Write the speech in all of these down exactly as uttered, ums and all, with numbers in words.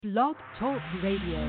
Blog Talk Radio.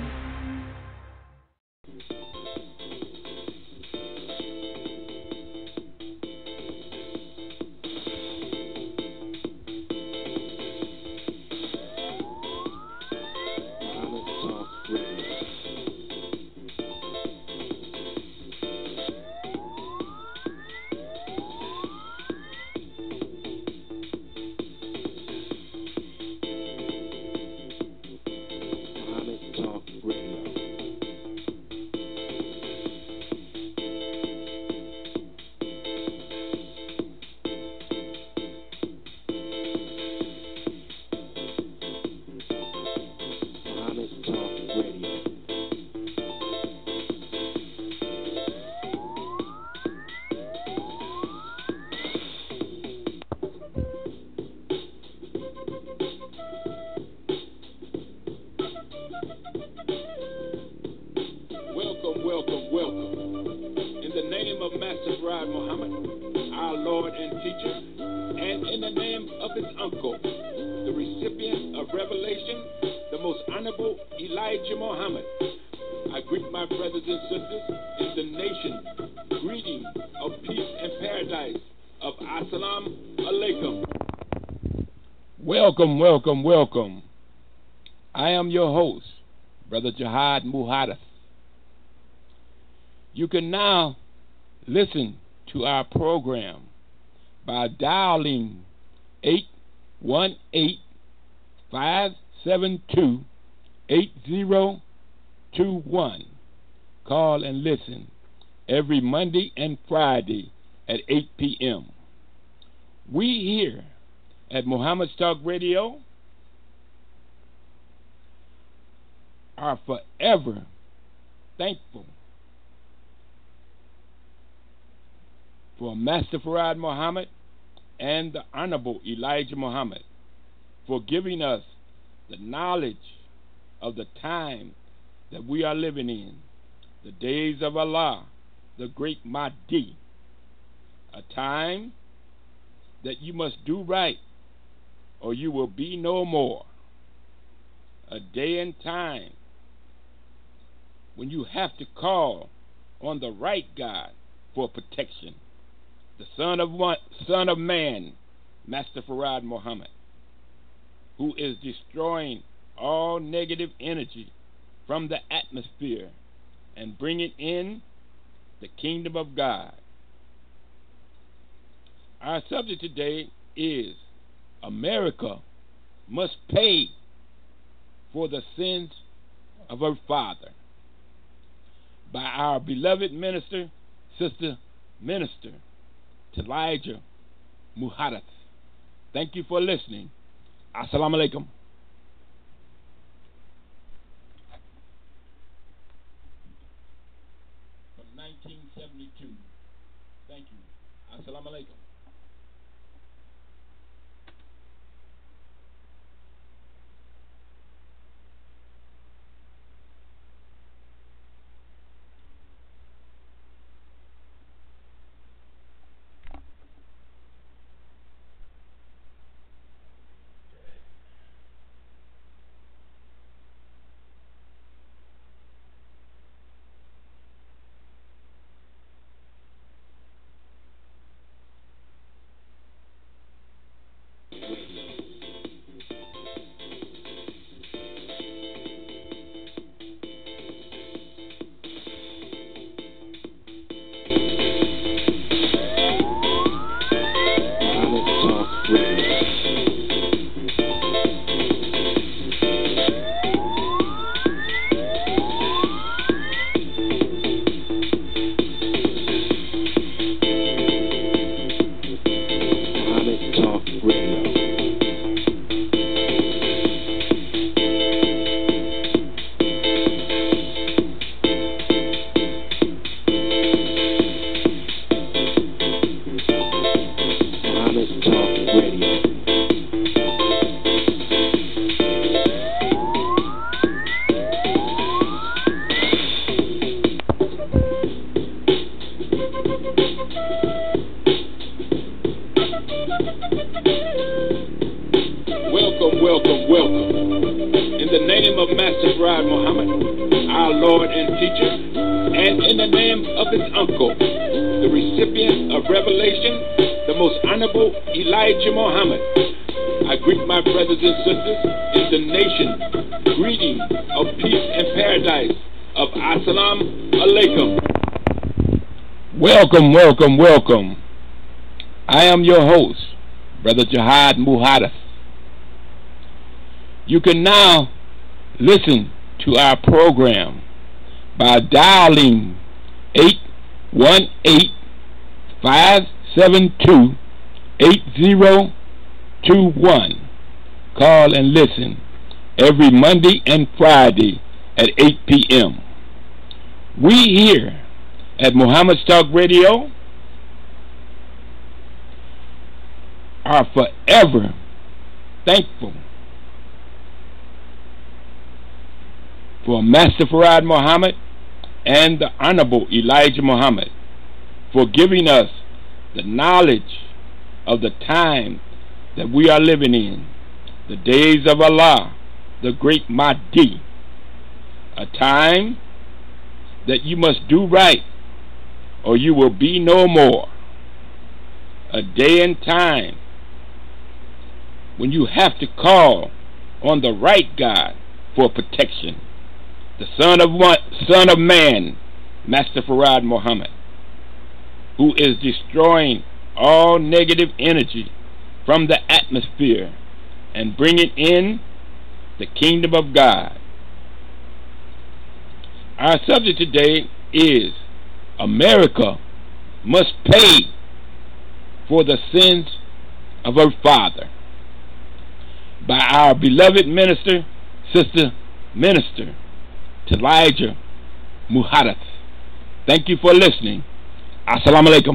Welcome, welcome, welcome. I am your host, Brother Jihad Muhadath. You can now listen to our program by dialing eight one eight, five seven two, eight zero two one. Call and listen every Monday and Friday at eight p.m. We here at Muhammad's Talk Radio are forever thankful for Master Farad Muhammad and the Honorable Elijah Muhammad for giving us the knowledge of the time that we are living in, the days of Allah, the great Mahdi, a time that you must do right or you will be no more. A day and time when you have to call on the right God for protection. The Son of one, Son of Man, Master Farad Muhammad, who is destroying all negative energy from the atmosphere and bringing in the kingdom of God. Our subject today is America must pay for the sins of her father, by our beloved minister, Sister Minister Elijah Muhadath. Thank you for listening. Assalamu alaikum. From nineteen seventy-two. Thank you. Assalamu alaikum. Farad Muhammad, our Lord and teacher, and in the name of his uncle, the recipient of revelation, the most honorable Elijah Muhammad, I greet my brothers and sisters in the nation, greeting of peace and paradise of Assalamu Alaikum. Welcome, welcome, welcome. I am your host, Brother Jihad Muhadith. You can now listen to our program by dialing eight one eight, five seven two, eight zero two one. Call and listen every Monday and Friday at eight p m We here at Muhammad's Talk Radio are forever thankful for Master Farad Muhammad and the Honorable Elijah Muhammad for giving us the knowledge of the time that we are living in, the days of Allah, the great Mahdi, a time that you must do right or you will be no more, a day and time when you have to call on the right God for protection, the Son of one, Son of Man, Master Farad Muhammad, who is destroying all negative energy from the atmosphere and bringing in the kingdom of God. Our subject today is America must pay for the sins of her father, by our beloved minister, Sister Minister Elijah Muhadith. Thank you for listening. Assalamu alaikum.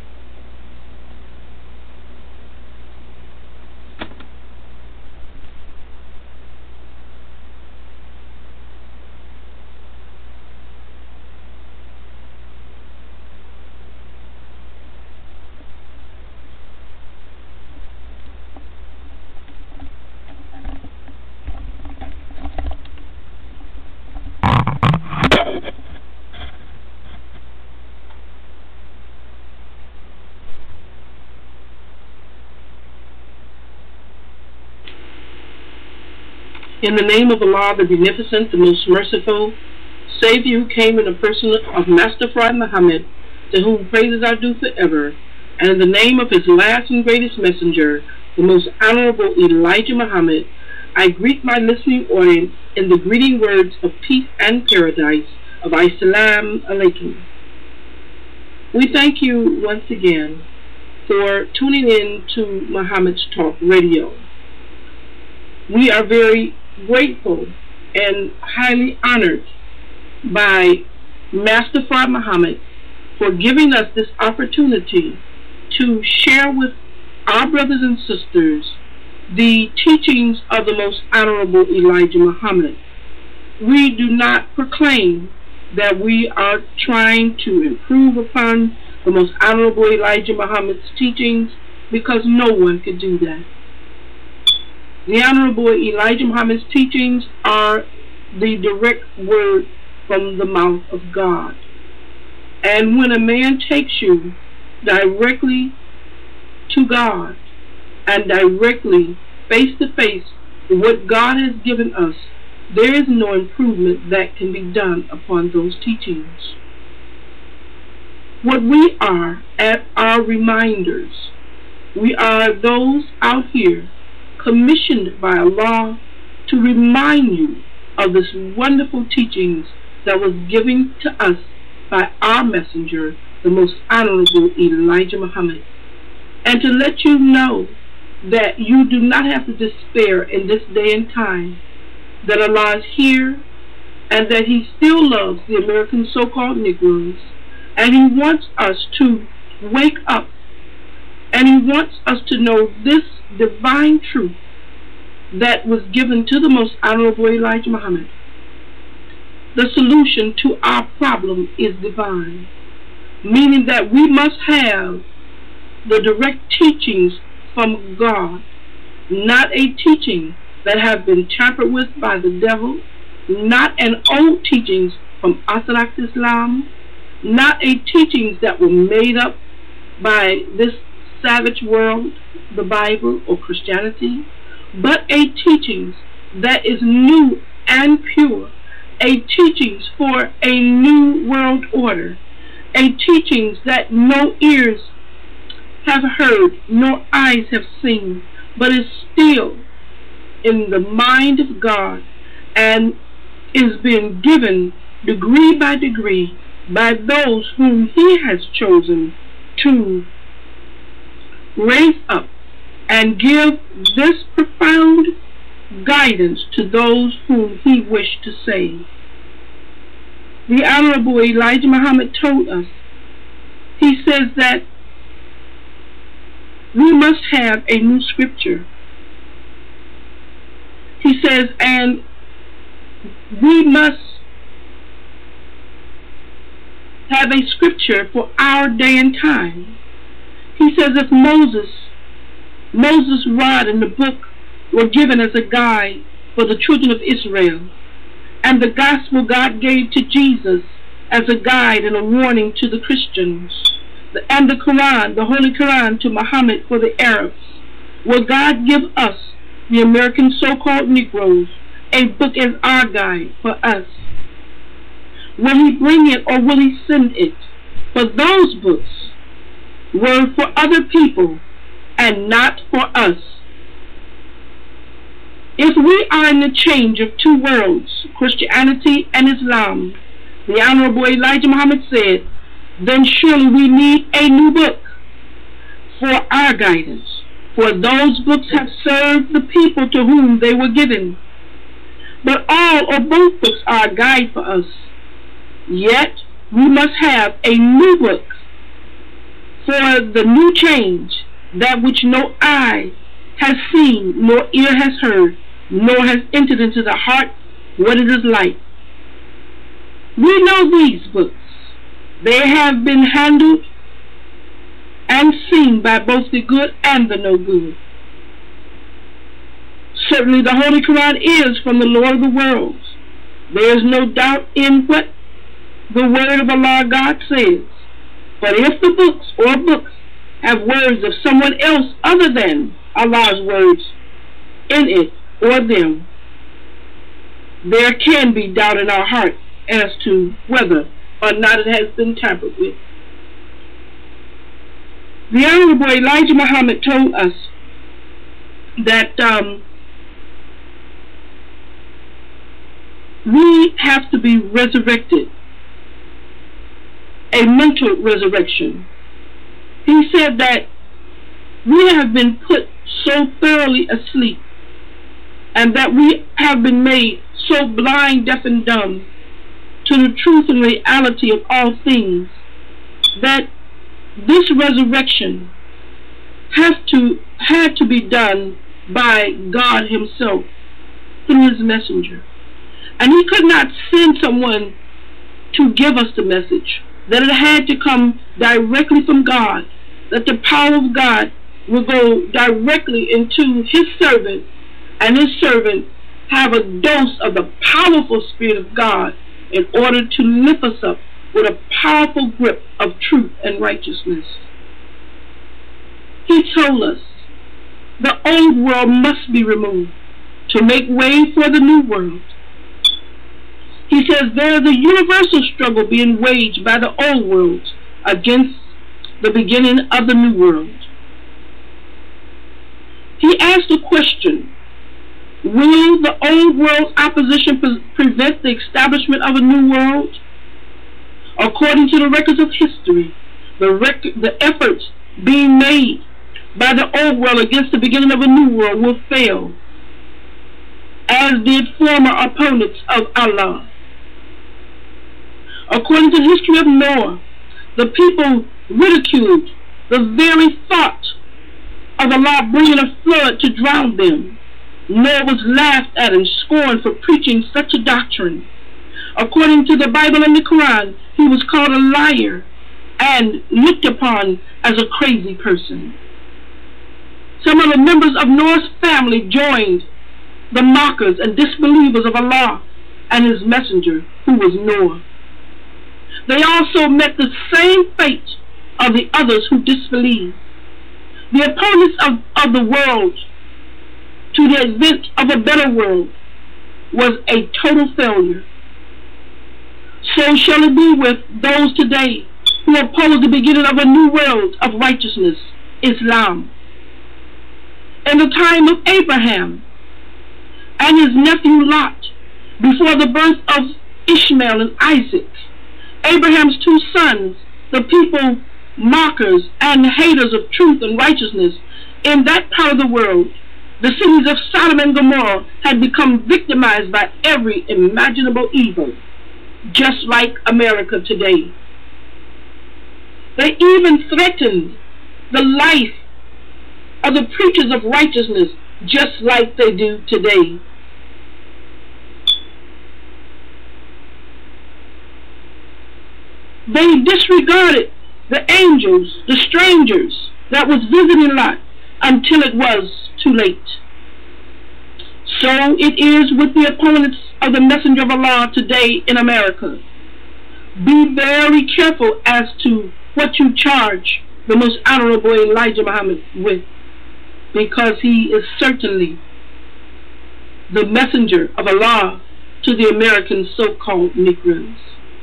In the name of Allah, the Beneficent, the Most Merciful, Savior who came in the person of Master Farad Muhammad, to whom praises are due forever, and in the name of his last and greatest messenger, the Most Honorable Elijah Muhammad, I greet my listening audience in the greeting words of peace and paradise of Assalamu Alaikum. We thank you once again for tuning in to Muhammad's Talk Radio. We are very grateful and highly honored by Master Farad Muhammad for giving us this opportunity to share with our brothers and sisters the teachings of the Most Honorable Elijah Muhammad. We do not proclaim that we are trying to improve upon the Most Honorable Elijah Muhammad's teachings, because no one could do that. The Honorable Elijah Muhammad's teachings are the direct word from the mouth of God. And when a man takes you directly to God and directly face to face with what God has given us, there is no improvement that can be done upon those teachings. What we are at our reminders, we are those out here commissioned by Allah to remind you of this wonderful teachings that was given to us by our messenger, the Most Honorable Elijah Muhammad, and to let you know that you do not have to despair in this day and time, that Allah is here and that He still loves the American so-called Negroes, and He wants us to wake up, and He wants us to know this divine truth that was given to the Most Honorable Elijah Muhammad. The solution to our problem is divine, meaning that we must have the direct teachings from God, not a teaching that have been tampered with by the devil, not an old teachings from Orthodox Islam, not a teachings that were made up by this savage world, the Bible or Christianity, but a teachings that is new and pure, a teachings for a new world order, a teachings that no ears have heard, nor eyes have seen, but is still in the mind of God and is being given degree by degree by those whom He has chosen to raise up and give this profound guidance to those whom He wished to save. The Honorable Elijah Muhammad told us, he says that we must have a new scripture. He says, and we must have a scripture for our day and time. He says if Moses, Moses' rod and the book were given as a guide for the children of Israel, and the gospel God gave to Jesus as a guide and a warning to the Christians, and the Quran, the Holy Quran, to Muhammad for the Arabs, will God give us, the American so-called Negroes, a book as our guide for us? Will He bring it, or will He send it? For those books were for other people and not for us. If we are in the change of two worlds, Christianity and Islam, the Honorable Elijah Muhammad said, then surely we need a new book for our guidance, for those books have served the people to whom they were given. But all or both books are a guide for us. Yet we must have a new book for the new change, that which no eye has seen, nor ear has heard, nor has entered into the heart what it is like. We know these books. They have been handled and seen by both the good and the no good. Certainly the Holy Quran is from the Lord of the worlds. There is no doubt in what the word of Allah God says. But if the books or books have words of someone else other than Allah's words in it or them, there can be doubt in our heart as to whether or not it has been tampered with. The Honorable Elijah Muhammad told us that um, we have to be resurrected, a mental resurrection. He said that we have been put so thoroughly asleep, and that we have been made so blind, deaf, and dumb to the truth and reality of all things, that this resurrection has to had to be done by God Himself through His messenger. And He could not send someone to give us the message, that it had to come directly from God, that the power of God will go directly into His servant, and His servant have a dose of the powerful Spirit of God in order to lift us up with a powerful grip of truth and righteousness. He told us the old world must be removed to make way for the new world. He says there is a universal struggle being waged by the old world against the beginning of the new world. He asked a question: will the old world's opposition pre prevent the establishment of a new world? According to the records of history, the, rec the efforts being made by the old world against the beginning of a new world will fail, as did former opponents of Allah. According to the history of Noah, the people ridiculed the very thought of Allah bringing a flood to drown them. Noah was laughed at and scorned for preaching such a doctrine. According to the Bible and the Quran, he was called a liar and looked upon as a crazy person. Some of the members of Noah's family joined the mockers and disbelievers of Allah and his messenger, who was Noah. They also met the same fate of the others who disbelieved. The opponents of, of the world to the advent of a better world was a total failure. So shall it be with those today who oppose the beginning of a new world of righteousness, Islam. In the time of Abraham and his nephew Lot, before the birth of Ishmael and Isaac, Abraham's two sons, the people mockers and haters of truth and righteousness in that part of the world, the cities of Sodom and Gomorrah had become victimized by every imaginable evil, just like America today. They even threatened the life of the preachers of righteousness, just like they do today. They disregarded the angels, the strangers that was visiting Lot, until it was too late. So it is with the opponents of the messenger of Allah today in America. Be very careful as to what you charge the most honorable Elijah Muhammad with, because he is certainly the messenger of Allah to the American so-called Negroes.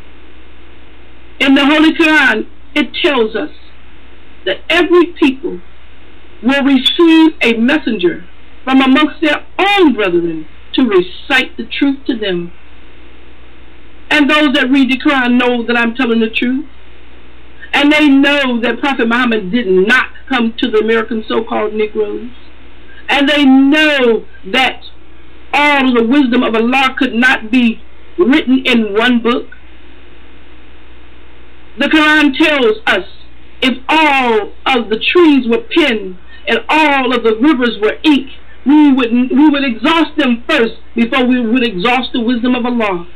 In the Holy Quran, it tells us that every people will receive a messenger from amongst their own brethren to recite the truth to them. And those that read the Quran know that I'm telling the truth. And they know that Prophet Muhammad did not come to the American so-called Negroes. And they know that all the wisdom of Allah could not be written in one book. The Quran tells us if all of the trees were pen and all of the rivers were ink, we would, we would exhaust them first before we would exhaust the wisdom of Allah.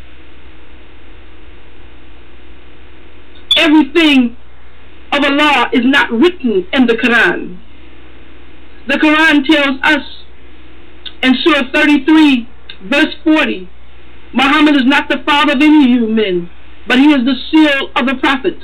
Everything of Allah is not written in the Quran. The Quran tells us in Surah thirty-three, verse forty, Muhammad is not the father of any of you men, but he is the seal of the prophets.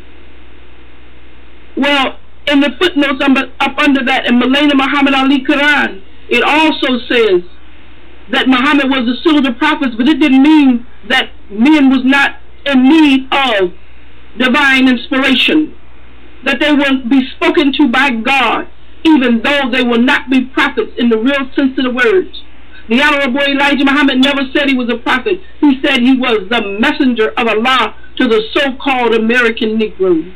Well, in the footnotes up under that, in Maulana Muhammad Ali Quran, it also says that Muhammad was the seal of the prophets, but it didn't mean that men was not in need of divine inspiration, that they will be spoken to by God, even though they will not be prophets in the real sense of the words. The Honorable Elijah Muhammad never said he was a prophet. He said he was the messenger of Allah to the so-called American Negroes.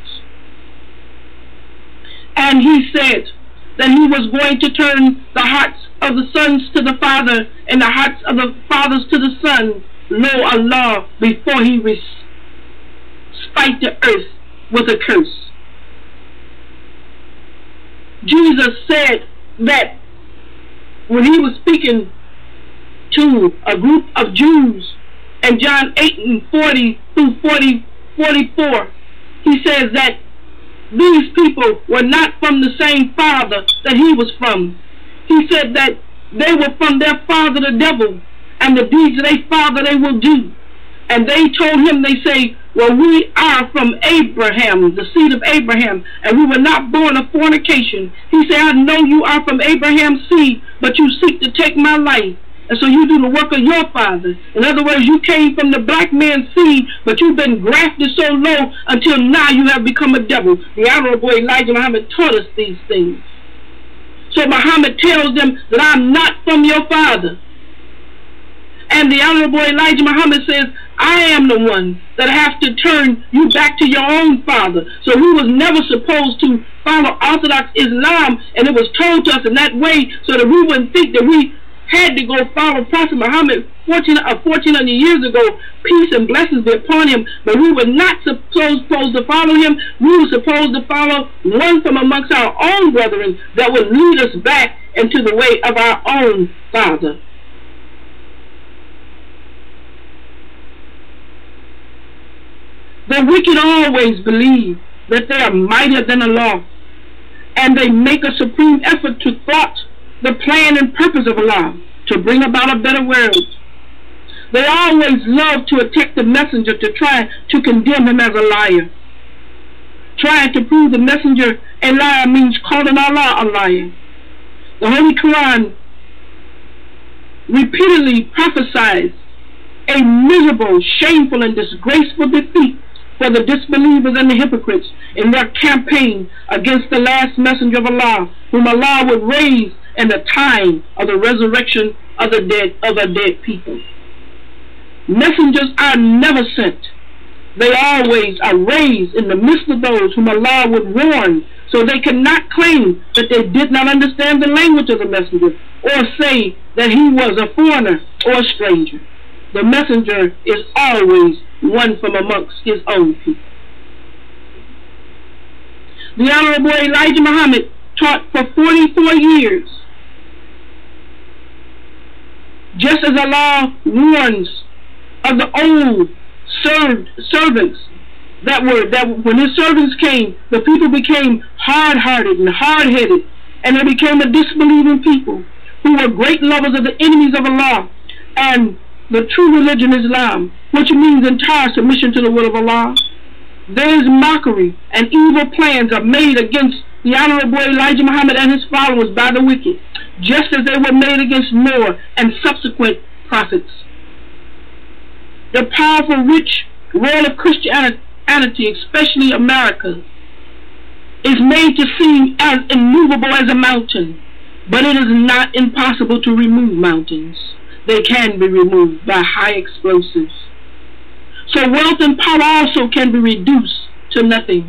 And he said that he was going to turn the hearts of the sons to the father and the hearts of the fathers to the sons, lo Allah, before he spite the earth with a curse. Jesus said that when he was speaking to a group of Jews in John eight and forty through forty, forty-four, he says that these people were not from the same father that he was from. He said that they were from their father the devil, and the deeds of their father they will do. And they told him, they say, well, we are from Abraham, the seed of Abraham, and we were not born of fornication. He said, I know you are from Abraham's seed, but you seek to take my life. And so you do the work of your father. In other words, you came from the black man's seed, but you've been grafted so low until now you have become a devil. The Honorable Elijah Muhammad taught us these things. So Muhammad tells them that I'm not from your father. And the Honorable Elijah Muhammad says, I am the one that has to turn you back to your own father. So he was never supposed to follow Orthodox Islam, and it was told to us in that way so that we wouldn't think that we had to go follow Prophet Muhammad fourteen hundred years ago. Peace and blessings be upon him. But we were not supposed, supposed to follow him. We were supposed to follow one from amongst our own brethren that would lead us back into the way of our own father. The wicked always believe that they are mightier than the law, and they make a supreme effort to thwart the plan and purpose of Allah to bring about a better world. They always love to attack the messenger to try to condemn him as a liar. Trying to prove the messenger a liar means calling Allah a liar. The Holy Quran repeatedly prophesies a miserable, shameful, and disgraceful defeat for the disbelievers and the hypocrites in their campaign against the last messenger of Allah, whom Allah would raise in the time of the resurrection of the dead of the dead people. Messengers are never sent. They always are raised in the midst of those whom Allah would warn, so they cannot claim that they did not understand the language of the messenger, or say that he was a foreigner or a stranger. The messenger is always one from amongst his own people. The Honorable Elijah Muhammad taught for forty-four years. Just as Allah warns of the old served servants that were that when his servants came, the people became hard-hearted and hard-headed, and they became a disbelieving people who were great lovers of the enemies of Allah and the true religion Islam, which means entire submission to the will of Allah. There is mockery and evil plans are made against the Honorable Elijah Muhammad and his followers by the wicked, just as they were made against Noah and subsequent prophets. The powerful, rich world of Christianity, especially America, is made to seem as immovable as a mountain, but it is not impossible to remove mountains. They can be removed by high explosives. So wealth and power also can be reduced to nothing.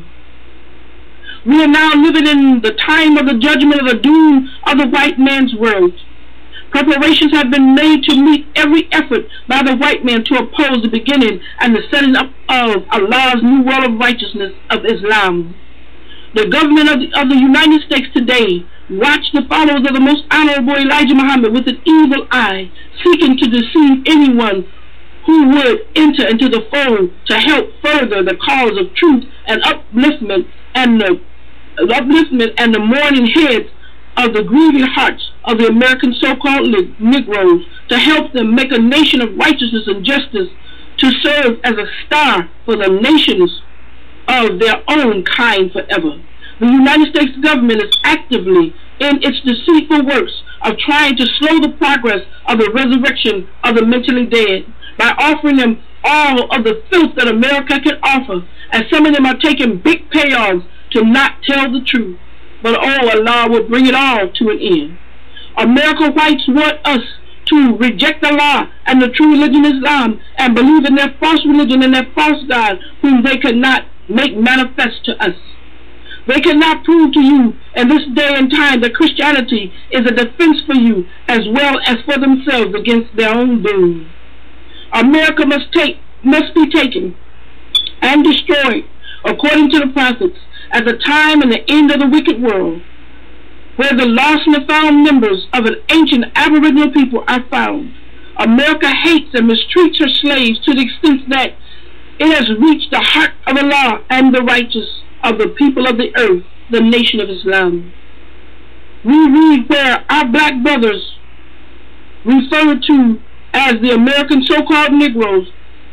We are now living in the time of the judgment of the doom of the white man's world. Preparations have been made to meet every effort by the white man to oppose the beginning and the setting up of Allah's new world of righteousness of Islam. The government of the, of the United States today watch the followers of the most honorable Elijah Muhammad with an evil eye, seeking to deceive anyone who would enter into the fold to help further the cause of truth and upliftment and the upliftment and the mourning heads of the grieving hearts of the American so-called Negroes, to help them make a nation of righteousness and justice, to serve as a star for the nations of their own kind forever. The United States government is actively in its deceitful works of trying to slow the progress of the resurrection of the mentally dead by offering them all of the filth that America can offer, and some of them are taking big payoffs to not tell the truth. But oh, Allah will bring it all to an end. America whites want us to reject Allah and the true religion Islam and believe in their false religion and their false God, whom they could not make manifest to us. They cannot prove to you in this day and time that Christianity is a defense for you as well as for themselves against their own doom. America must take must be taken and destroyed according to the prophets at the time and the end of the wicked world, where the lost and the found members of an ancient aboriginal people are found. America hates and mistreats her slaves to the extent that it has reached the heart of Allah and the righteous of the people of the earth, the nation of Islam. We read where our black brothers, referred to as the American so-called Negroes,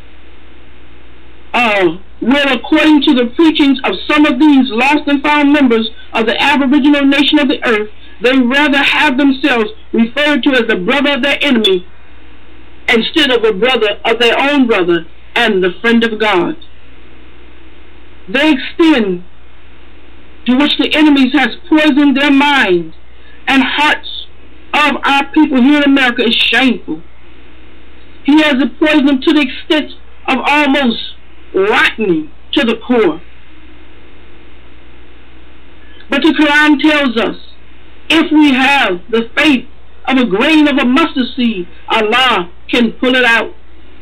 uh, will, according to the preachings of some of these lost and found members of the aboriginal nation of the earth, they rather have themselves referred to as the brother of their enemy instead of a brother of their own brother and the friend of God. They extend to which the enemies has poisoned their minds and hearts of our people here in America is shameful. He has poisoned them to the extent of almost rotting to the core. But the Quran tells us, if we have the faith of a grain of a mustard seed, Allah can pull it out.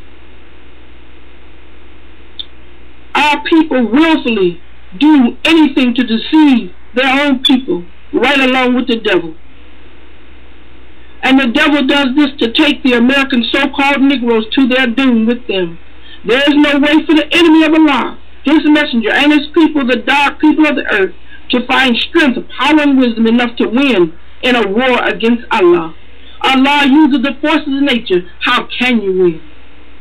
Our people willfully do anything to deceive their own people, right along with the devil. And the devil does this to take the American so-called Negroes to their doom with them. There is no way for the enemy of Allah, his messenger, and his people, the dark people of the earth, to find strength, power, and wisdom enough to win in a war against Allah. Allah uses the forces of nature. How can you win?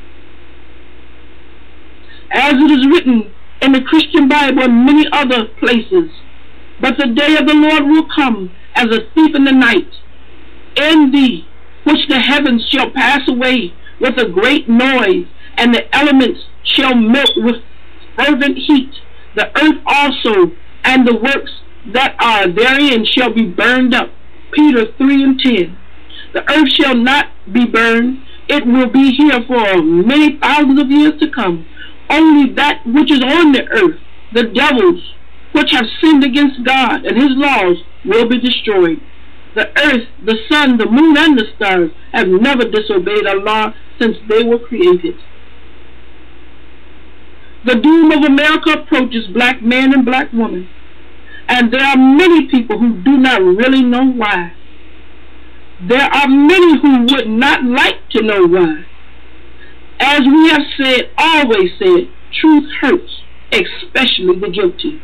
as it is written in the Christian Bible and many other places. But the day of the Lord will come as a thief in the night, in the which the heavens shall pass away with a great noise, and the elements shall melt with fervent heat. The earth also and the works that are therein shall be burned up. Peter three and ten. The earth shall not be burned. It will be here for many thousands of years to come. Only that which is on the earth, the devils, which have sinned against God and his laws, will be destroyed. The earth, the sun, the moon, and the stars have never disobeyed Allah since they were created. The doom of America approaches black man and black woman, and there are many people who do not really know why. There are many who would not like to know why. As we have said, always said, truth hurts, especially the guilty.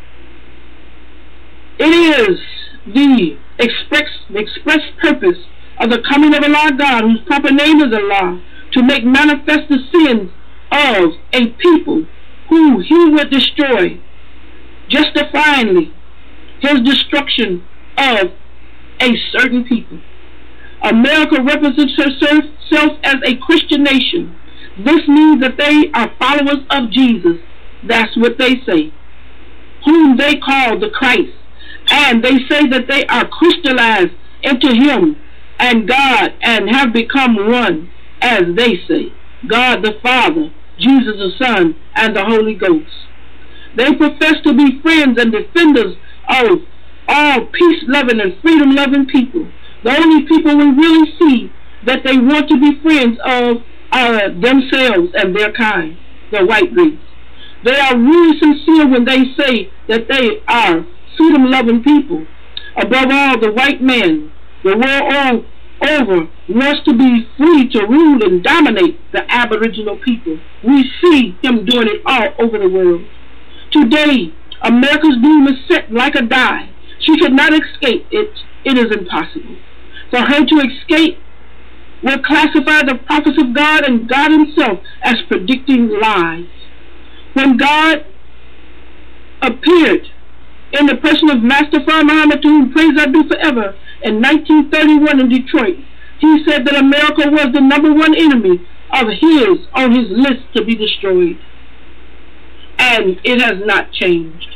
It is the express, the express purpose of the coming of Allah God, whose proper name is Allah, to make manifest the sins of a people who he would destroy, justifyingly his destruction of a certain people. America represents herself as a Christian nation. This means that they are followers of Jesus. That's what they say, whom they call the Christ. And they say that they are crystallized into him and God and have become one, as they say, God the Father, Jesus the Son, and the Holy Ghost. They profess to be friends and defenders of all peace-loving and freedom-loving people. The only people we really see that they want to be friends of are themselves and their kind, the white race. They are really sincere when they say that they are freedom-loving people. Above all, the white man, the world all over, wants to be free to rule and dominate the Aboriginal people. We see him doing it all over the world. Today, America's doom is set like a die. She cannot escape it. It is impossible. For her to escape will classify the prophets of God and God himself as predicting lies. When God appeared in the person of Master Fard Muhammad, to whom praise I do forever, in nineteen thirty-one in Detroit, he said that America was the number one enemy of his on his list to be destroyed. And it has not changed.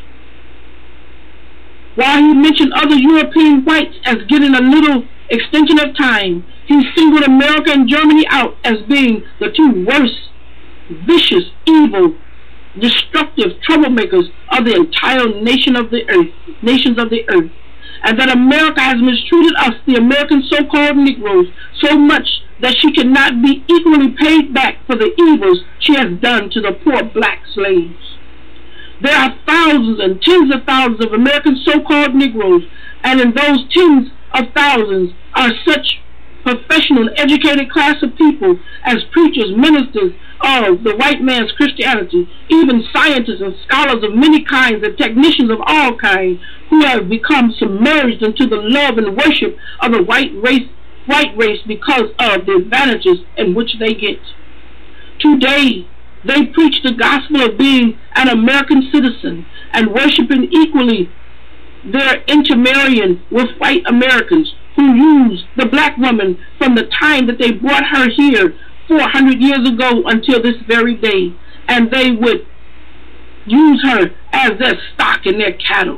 While he mentioned other European whites as getting a little extension of time, he singled America and Germany out as being the two worst, vicious, evil, destructive troublemakers of the entire nation of the earth, nations of the earth, and that America has mistreated us, the American so-called Negroes, so much that she cannot be equally paid back for the evils she has done to the poor black slaves. There are thousands and tens of thousands of American so-called Negroes, and in those tens of thousands are such professional and educated class of people as preachers, ministers of the white man's Christianity, even scientists and scholars of many kinds and technicians of all kinds, who have become submerged into the love and worship of the white race, white race because of the advantages in which they get. Today, they preach the gospel of being an American citizen and worshiping equally their intermarrying with white Americans who use the black woman from the time that they brought her here four hundred years ago until this very day, and they would use her as their stock and their cattle.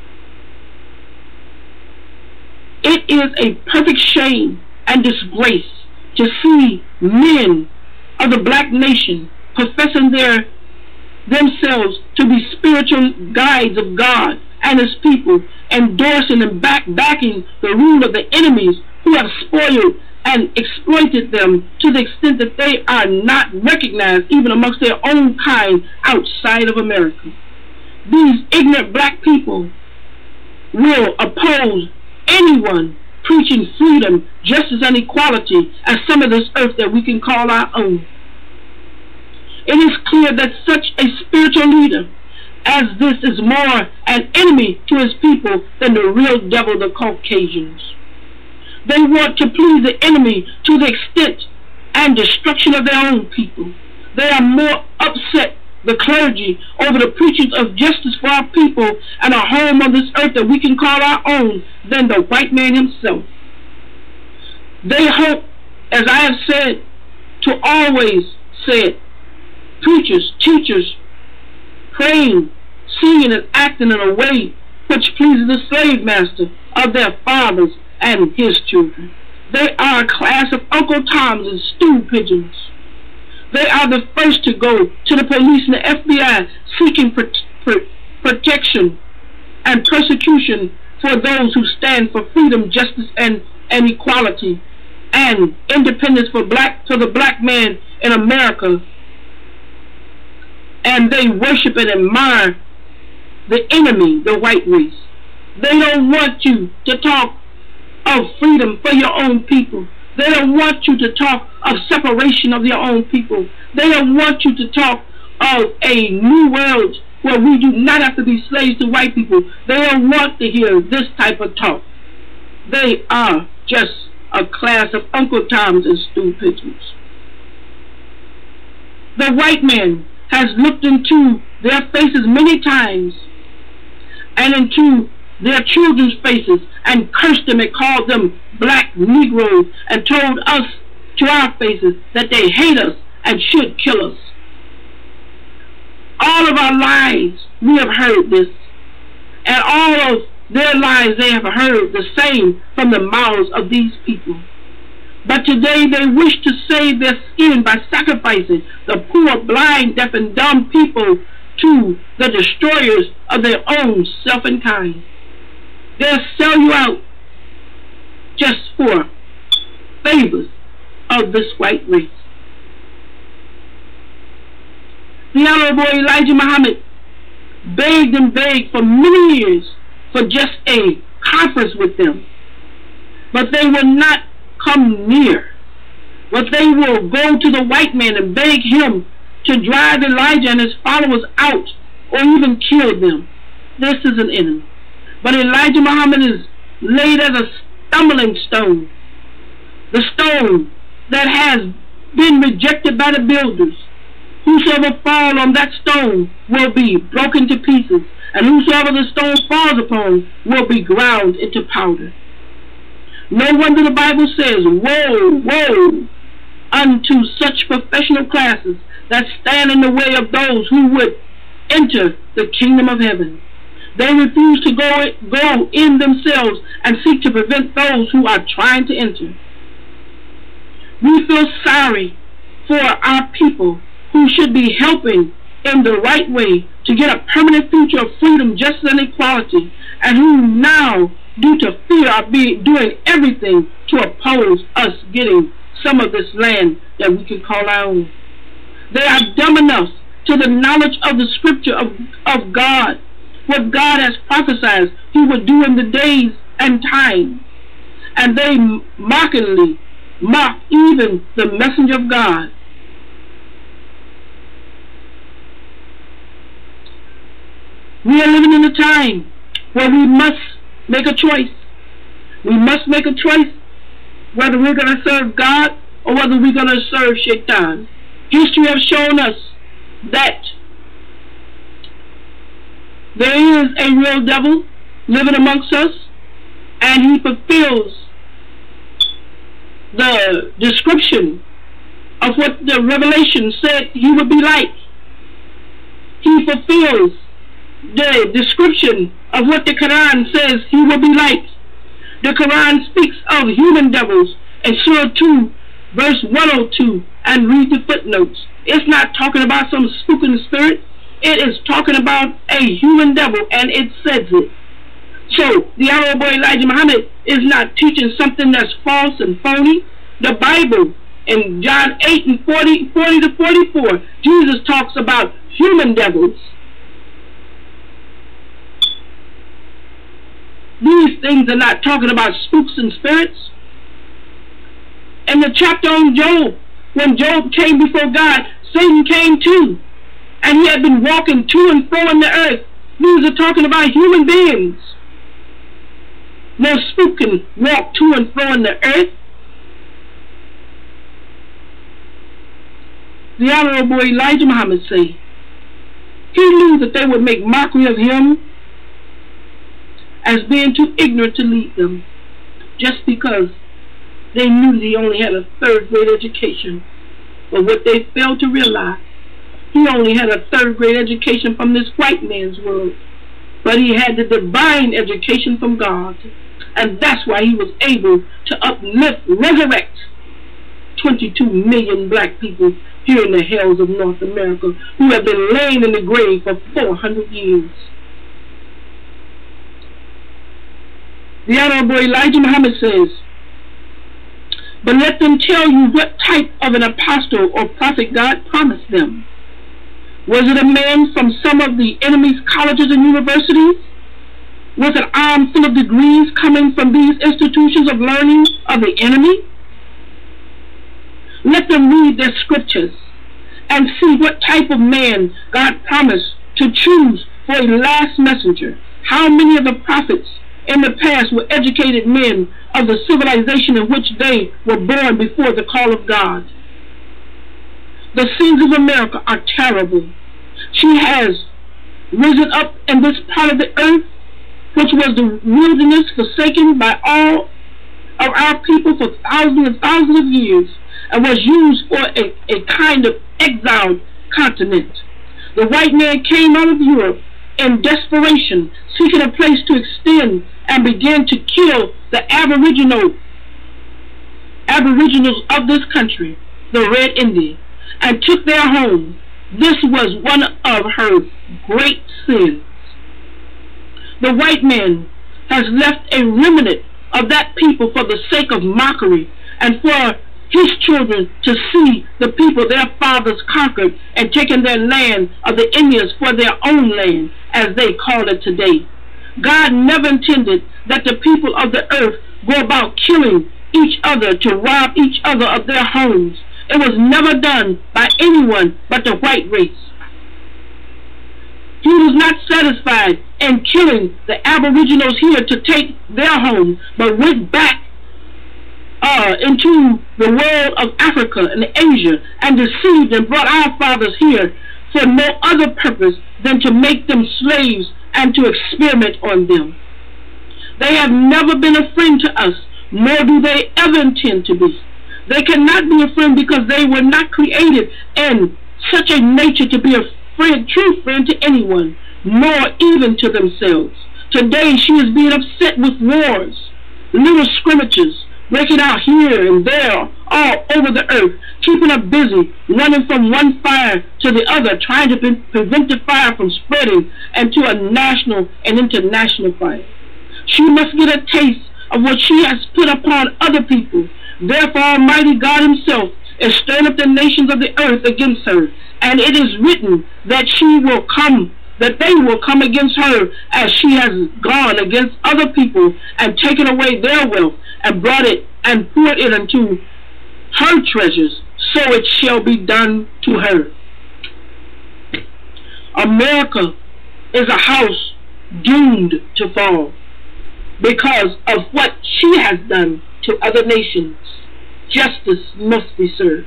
It is a perfect shame and disgrace to see men of the black nation professing their themselves to be spiritual guides of God and his people, endorsing and back backing the rule of the enemies who have spoiled and exploited them to the extent that they are not recognized even amongst their own kind outside of America. These ignorant black people will oppose anyone preaching freedom, justice, and equality as some of this earth that we can call our own. It is clear that such a spiritual leader as this is more an enemy to his people than the real devil, the Caucasians. They want to please the enemy to the extent and destruction of their own people. They are more upset the clergy, over the preachers of justice for our people and a home on this earth that we can call our own than the white man himself. They hope, as I have said, to always say it, preachers, teachers, praying, singing, and acting in a way which pleases the slave master of their fathers and his children. They are a class of Uncle Toms and stool pigeons. They are the first to go to the police and the F B I seeking pro pro protection and persecution for those who stand for freedom, justice, and, and equality and independence for black for the black man in America. And they worship and admire the enemy, the white race. They don't want you to talk of freedom for your own people. They don't want you to talk of separation of your own people. They don't want you to talk of a new world where we do not have to be slaves to white people. They don't want to hear this type of talk. They are just a class of Uncle Toms and stool pigeons. The white man has looked into their faces many times and into their children's faces and cursed them and called them black Negroes and told us to our faces that they hate us and should kill us. All of our lives we have heard this, and all of their lives they have heard the same from the mouths of these people. But today they wish to save their skin by sacrificing the poor, blind, deaf, and dumb people to the destroyers of their own self and kind. They'll sell you out just for favors of this white race. The Honorable Elijah Muhammad begged and begged for many years for just a conference with them, but they will not come near. But they will go to the white man and beg him to drive Elijah and his followers out or even kill them. This is an enemy. But Elijah Muhammad is laid as a stumbling stone, the stone that has been rejected by the builders. Whosoever fall on that stone will be broken to pieces, and whosoever the stone falls upon will be ground into powder. No wonder the Bible says, woe, woe unto such professional classes that stand in the way of those who would enter the kingdom of heaven. They refuse to go, go in themselves and seek to prevent those who are trying to enter. We feel sorry for our people who should be helping in the right way to get a permanent future of freedom, justice, and equality, and who now, due to fear, are be doing everything to oppose us getting some of this land that we can call our own. They are dumb enough to the knowledge of the scripture of, of God, what God has prophesied he would do in the days and time, and they mockingly mock even the messenger of God. We are living in a time where we must make a choice. We must make a choice whether we're going to serve God or whether we're going to serve Shaitan. History has shown us that there is a real devil living amongst us, and he fulfills the description of what the Revelation said he would be like. He fulfills the description of what the Quran says he will be like. The Quran speaks of human devils in Surah two, verse one oh two, and read the footnotes. It's not talking about some spooking spirit. It is talking about a human devil, and it says it. So, the Honorable Elijah Muhammad is not teaching something that's false and phony. The Bible, in John eight and forty, forty to forty-four, Jesus talks about human devils. These things are not talking about spooks and spirits. In the chapter on Job, when Job came before God, Satan came too. And he had been walking to and fro in the earth. These are talking about human beings. No spook can walk to and fro in the earth. The Honorable Elijah Muhammad say, He knew that they would make mockery of him as being too ignorant to lead them, just because they knew that he only had a third grade education. But what they failed to realize, he only had a third grade education from this white man's world, but he had the divine education from God, and that's why he was able to uplift, resurrect twenty-two million black people here in the hells of North America who have been laying in the grave for four hundred years. The Honorable Elijah Muhammad says, but let them tell you what type of an apostle or prophet God promised them. Was it a man from some of the enemy's colleges and universities, with an arm full of degrees coming from these institutions of learning of the enemy? Let them read their scriptures and see what type of man God promised to choose for a last messenger. How many of the prophets in the past were educated men of the civilization in which they were born before the call of God? The sins of America are terrible. She has risen up in this part of the earth, which was the wilderness forsaken by all of our people for thousands and thousands of years, and was used for a, a kind of exiled continent. The white man came out of Europe in desperation, seeking a place to extend, and began to kill the aboriginal aboriginals of this country, the Red Indian, and took their home. This was one of her great sins. The white man has left a remnant of that people for the sake of mockery, and for his children to see the people their fathers conquered and taken their land of the Indians for their own land, as they call it today. God never intended that the people of the earth go about killing each other to rob each other of their homes. It was never done by anyone but the white race. He was not satisfied in killing the aboriginals here to take their home, but went back uh, into the world of Africa and Asia and deceived and brought our fathers here for no other purpose than to make them slaves and to experiment on them. They have never been a friend to us, nor do they ever intend to be. They cannot be a friend because they were not created in such a nature to be a friend, true friend to anyone, nor even to themselves. Today she is being upset with wars, little scrimmages, breaking out here and there, all over the earth, keeping her busy, running from one fire to the other, trying to pre prevent the fire from spreading into a national and international fire. She must get a taste of what she has put upon other people. Therefore Almighty God himself is stirring up the nations of the earth against her, and it is written that she will come, that they will come against her as she has gone against other people and taken away their wealth and brought it and poured it into her treasures, so it shall be done to her. America is a house doomed to fall because of what she has done to other nations. Justice must be served.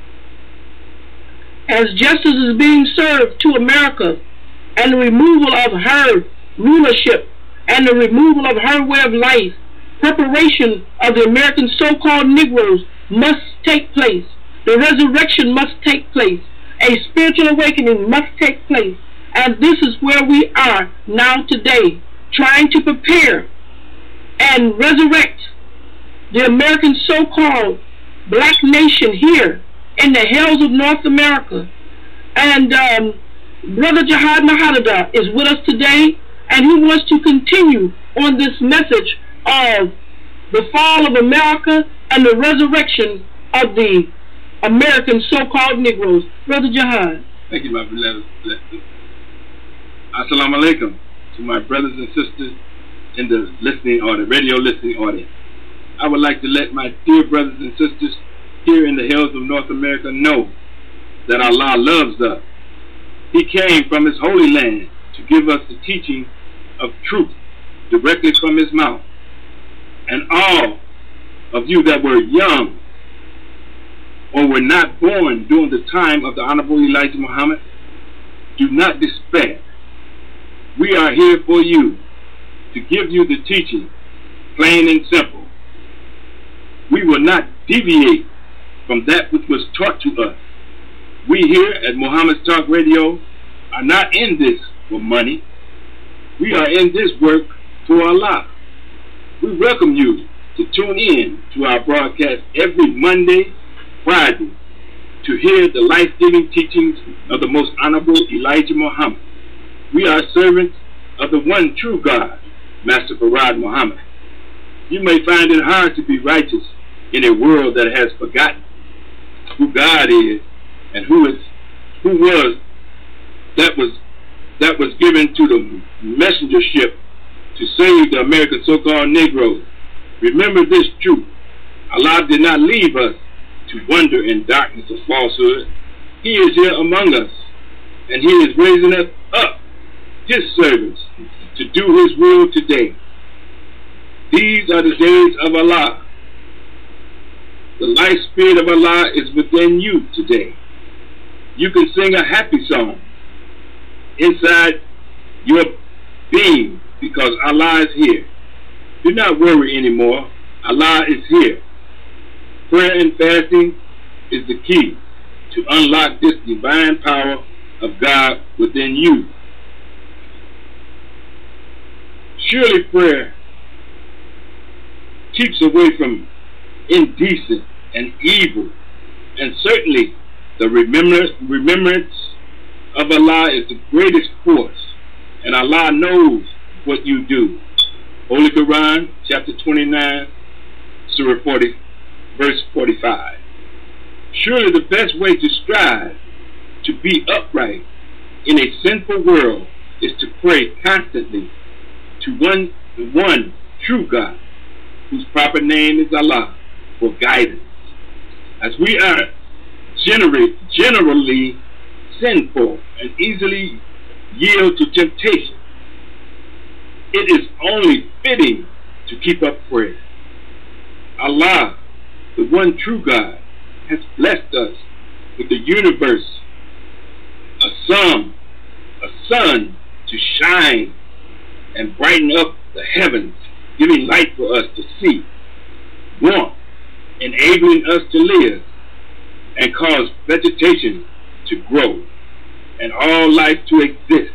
As justice is being served to America, and the removal of her rulership and the removal of her way of life, preparation of the American so-called Negroes must take place. The resurrection must take place. A spiritual awakening must take place. And this is where we are now today, trying to prepare and resurrect the American so-called black nation here in the hells of North America. And um, Brother Jihad Mahadada is with us today, and he wants to continue on this message of the fall of America and the resurrection of the American so-called Negroes. Brother Jihad. Thank you, my beloved. Assalamu alaikum to my brothers and sisters in the listening audience, radio listening audience. I would like to let my dear brothers and sisters here in the hills of North America know that Allah loves us. He came from his holy land to give us the teaching of truth directly from his mouth. And all of you that were young or were not born during the time of the Honorable Elijah Muhammad, do not despair. We are here for you to give you the teaching, plain and simple. We will not deviate from that which was taught to us. We here at Muhammad's Talk Radio are not in this for money. We are in this work for Allah. We welcome you to tune in to our broadcast every Monday, Friday, to hear the life-giving teachings of the Most Honorable Elijah Muhammad. We are servants of the one true God, Master Farad Muhammad. You may find it hard to be righteous in a world that has forgotten who God is and who is who was that was that was given to the messengership to save the American so-called Negroes. Remember this truth: Allah did not leave us to wander in darkness of falsehood. He is here among us, and He is raising us up, His servants, to do His will today. These are the days of Allah. The life spirit of Allah is within you today. You can sing a happy song inside your being because Allah is here. Do not worry anymore. Allah is here. Prayer and fasting is the key to unlock this divine power of God within you. Surely prayer keeps away from indecent and evil, and certainly the remembrance, remembrance of Allah is the greatest force, and Allah knows what you do. Holy Quran, chapter twenty-nine, Surah forty, verse forty-five. Surely the best way to strive to be upright in a sinful world is to pray constantly to one, the one true God, whose proper name is Allah, for guidance. As we are generally, generally sinful and easily yield to temptation, it is only fitting to keep up prayer. Allah, the one true God, has blessed us with the universe, a sun, a sun to shine and brighten up the heavens, giving light for us to see, warmth, enabling us to live, and cause vegetation to grow, and all life to exist.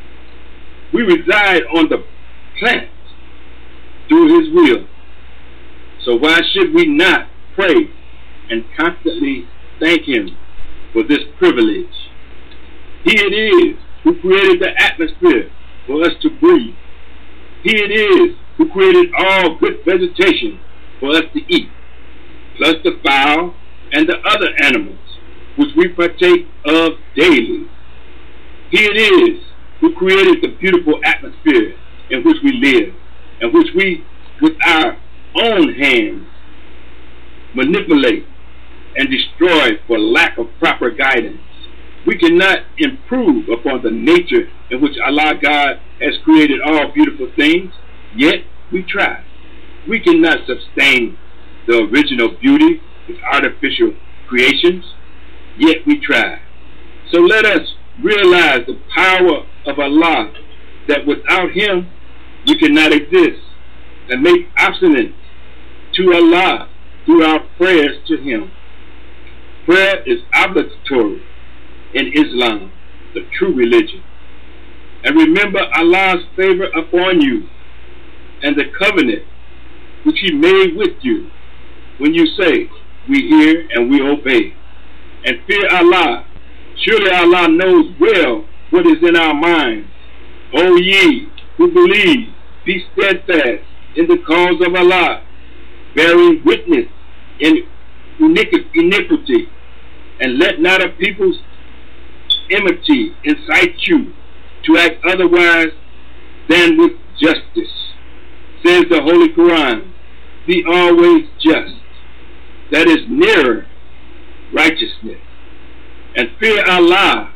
We reside on the planet through His will. So why should we not pray and constantly thank Him for this privilege? He it is who created the atmosphere for us to breathe. He it is who created all good vegetation for us to eat, plus the fowl and the other animals which we partake of daily. He it is who created the beautiful atmosphere in which we live, and which we, with our own hands, manipulate and destroy for lack of proper guidance. We cannot improve upon the nature in which Allah God has created all beautiful things, yet we try. We cannot sustain the original beauty with artificial creations, yet we try. So let us realize the power of Allah, that without Him we cannot exist, and make obstinate to Allah through our prayers to Him. Prayer is obligatory in Islam, the true religion. And remember Allah's favor upon you and the covenant which He made with you when you say, we hear and we obey. And fear Allah. Surely Allah knows well what is in our minds. O ye who believe, be steadfast in the cause of Allah, bearing witness in iniquity, and let not a people's enmity incite you to act otherwise than with justice. Says the Holy Quran, be always just, that is nearer righteousness, and fear Allah.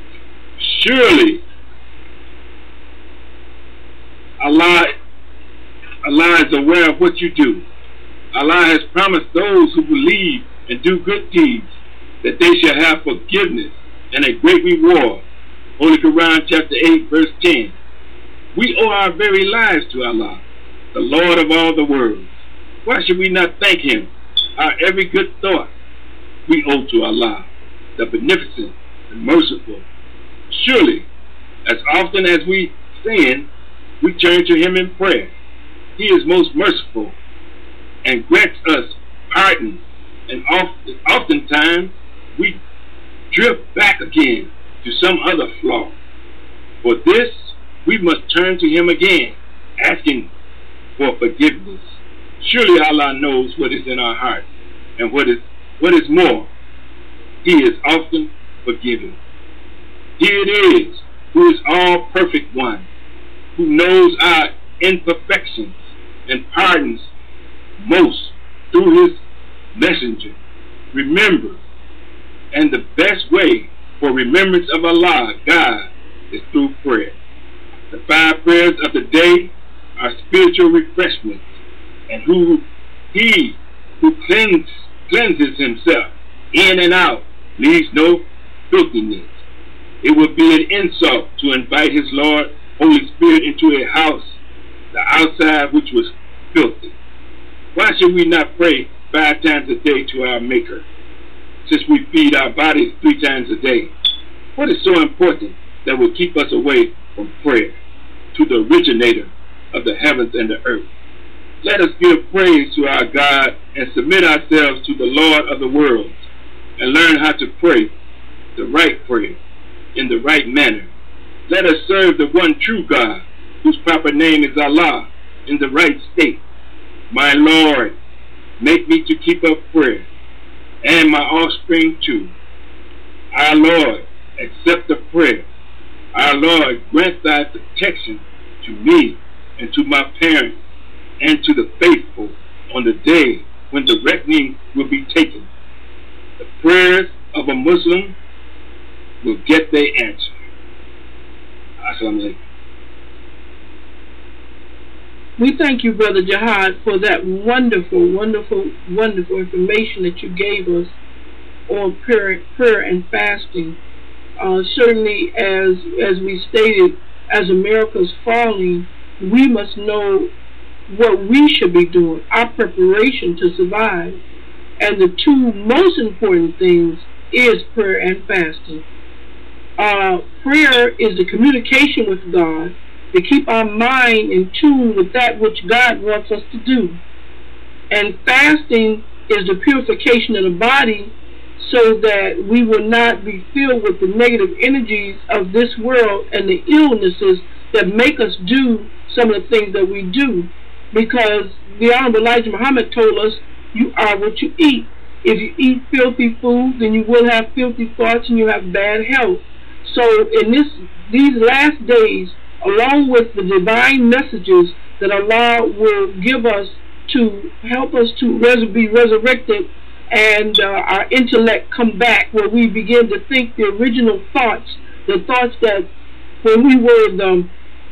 Surely Allah, Allah is aware of what you do. Allah has promised those who believe and do good deeds that they shall have forgiveness and a great reward. Holy Quran chapter eight verse ten. We owe our very lives to Allah, the Lord of all the worlds. Why should we not thank Him? Our every good thought we owe to Allah, the beneficent and merciful. Surely, as often as we sin, we turn to Him in prayer. He is most merciful and grants us pardon, and often, oftentimes we drift back again to some other flaw. For this, we must turn to Him again, asking for forgiveness. Surely Allah knows what is in our heart, and what is what is more, He is often forgiving. He it is who is all perfect one, who knows our imperfections and pardons most through His messenger. Remember, and the best way for remembrance of Allah, God, is through prayer. The five prayers of the day are spiritual refreshments, and who he who cleans, cleanses himself in and out leaves no filthiness. It would be an insult to invite his Lord, Holy Spirit, into a house, the outside which was filthy. Why should we not pray five times a day to our Maker, since we feed our bodies three times a day? What is so important that will keep us away from prayer to the originator of the heavens and the earth? Let us give praise to our God and submit ourselves to the Lord of the world, and learn how to pray the right prayer in the right manner. Let us serve the one true God, whose proper name is Allah, in the right state. My Lord, make me to keep up prayer, and my offspring too. Our Lord, accept the prayer. Our Lord, grant thy protection to me and to my parents and to the faithful on the day when the reckoning will be taken. The prayers of a Muslim will get their answer. Assalamu alaikum. We thank you, Brother Jihad, for that wonderful, wonderful, wonderful information that you gave us on prayer, prayer and fasting. Uh, certainly, as as we stated, as America's falling, we must know what we should be doing, our preparation to survive. And the two most important things is prayer and fasting. Uh, prayer is the communication with God, to keep our mind in tune with that which God wants us to do. And fasting is the purification of the body, so that we will not be filled with the negative energies of this world and the illnesses that make us do some of the things that we do. Because the Honorable Elijah Muhammad told us, you are what you eat. If you eat filthy food, then you will have filthy thoughts and you have bad health. So in this these last days, along with the divine messages that Allah will give us to help us to res be resurrected, and uh, our intellect come back, where we begin to think the original thoughts, the thoughts that when we were the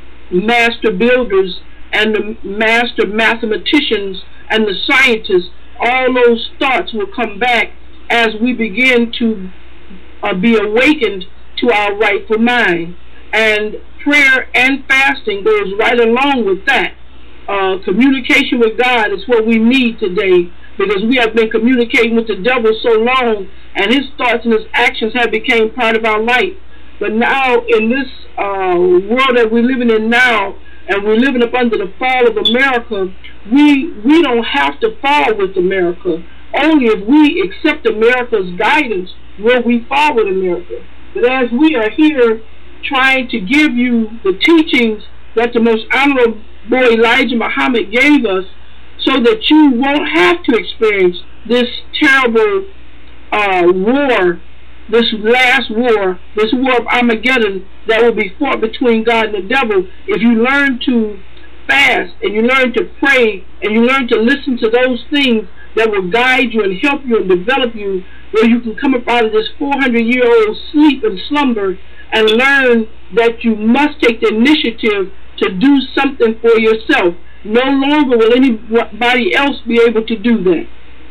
master builders and the master mathematicians and the scientists, all those thoughts will come back as we begin to uh, be awakened to our rightful mind. And prayer and fasting goes right along with that. Uh, communication with God is what we need today, because we have been communicating with the devil so long, and his thoughts and his actions have become part of our life. But now, in this uh, world that we're living in now, and we're living up under the fall of America, we we don't have to fall with America. Only if we accept America's guidance will we fall with America. But as we are here trying to give you the teachings that the Most Honorable Elijah Muhammad gave us, so that you won't have to experience this terrible uh, war, this last war, this war of Armageddon that will be fought between God and the devil. If you learn to fast, and you learn to pray, and you learn to listen to those things that will guide you and help you and develop you, where you can come up out of this four hundred year old sleep and slumber and learn that you must take the initiative to do something for yourself. No longer will anybody else be able to do that,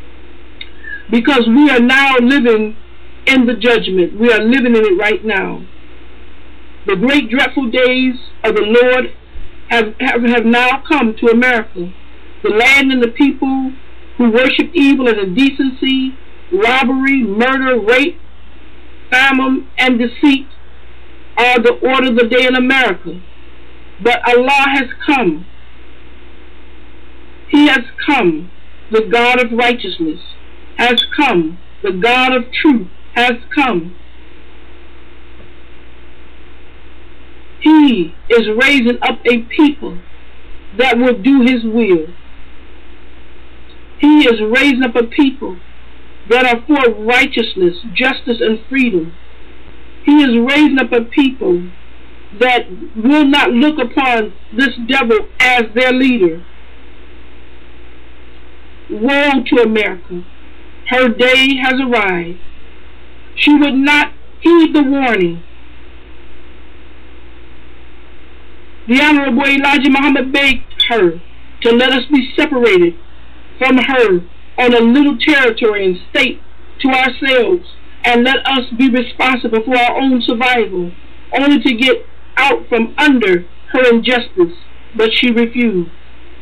because we are now living in the judgment. We are living in it right now. The great dreadful days of the Lord have, have, have now come to America. The land and the people who worship evil and indecency, robbery, murder, rape, famine, and deceit are the order of the day in America. But Allah has come. He has come. The God of righteousness has come. The God of truth has come. He is raising up a people that will do His will. He is raising up a people that are for righteousness, justice, and freedom. He is raising up a people that will not look upon this devil as their leader. Woe to America. Her day has arrived. She would not heed the warning. The Honorable Elijah Muhammad begged her to let us be separated from her on a little territory and state to ourselves, and let us be responsible for our own survival, only to get out from under her injustice. But she refused.